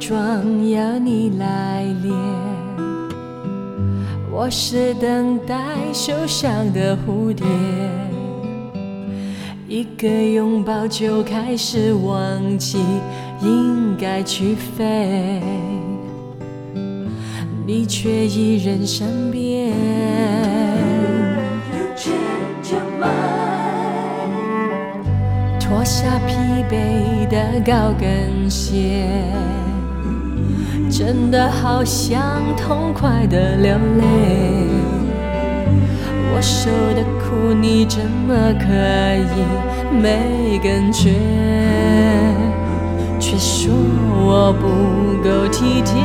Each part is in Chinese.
装要你来恋，我是等待受伤的蝴蝶，一个拥抱就开始忘记应该去飞，你却依然身边。脱下疲惫的高跟鞋，真的好想痛快的流泪。我受的苦你怎么可以没感觉，却说我不够体贴。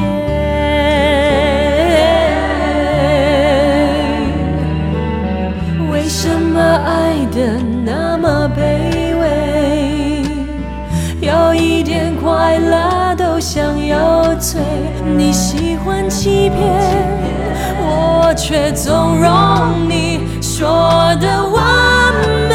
为什么爱的那么卑微，有一点快乐都想要醉？你喜欢欺骗，我却纵容你说的完美。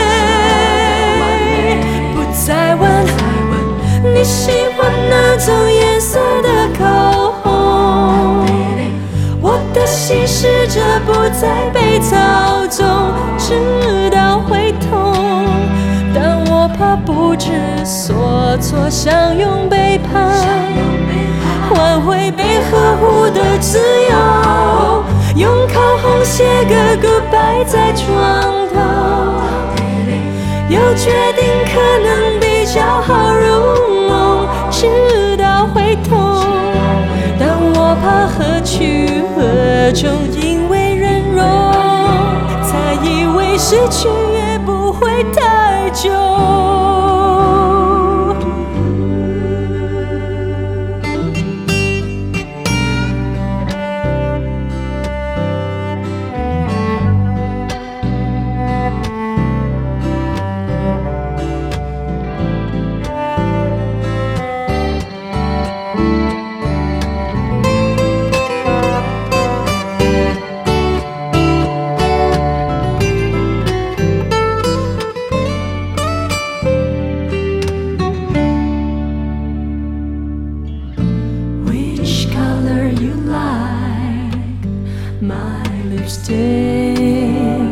不再问你喜欢哪种颜色的口红，我的心试着不再被操纵，直到会痛。但我怕不知所措，想用背叛换回被呵护的自由，用口红写个 goodbye 在床头，又决定可能比较好入梦，直到会痛。但我怕何去何从，因为忍容，才以为失去也不会太久。My lipstick，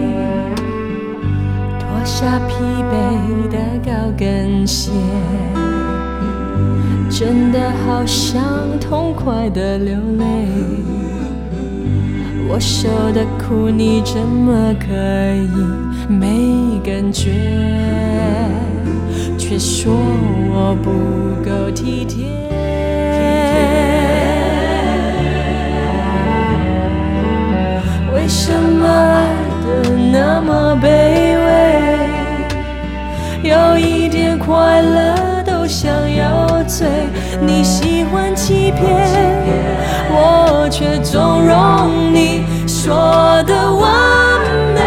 脱下疲惫的高跟鞋，真的好想痛快的流泪。我受的苦你怎么可以没感觉，却说我不够体贴。为什么爱的那么卑微，有一点快乐都想要醉？你喜欢欺骗，我却纵容你说的完美。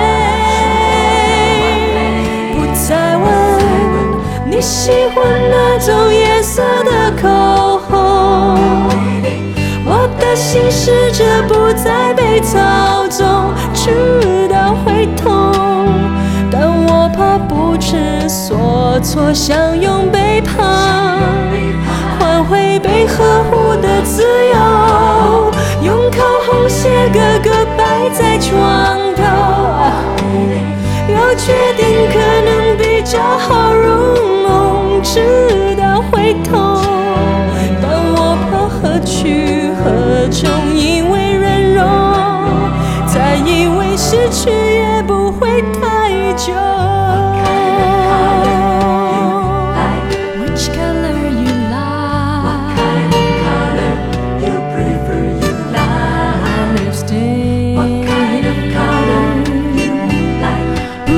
不再问你喜欢哪种颜色的口红，我的心试着不再被操纵，直到会痛。但我怕不知所措，想用背叛换回被呵护的自由，用口红写个 goodbye 在床头，又决定可能比较好入梦，直到会痛。但我怕何去何从，因为忍容，才以为失去也不会太久。Which color you like? What kind of color you prefer? You like My lipstick. what kind of color you like?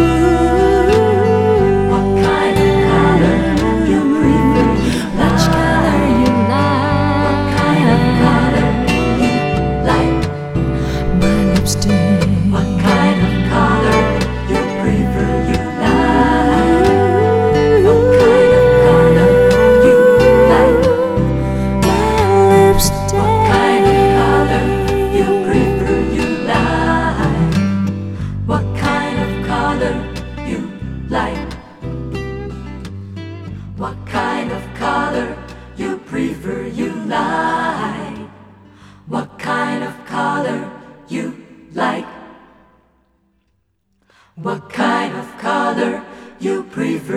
What kind of color you prefer? Which color you What kind of color you like? My lipstick. What kind of color you prefer?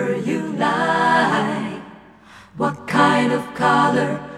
prefer you like? What kind of color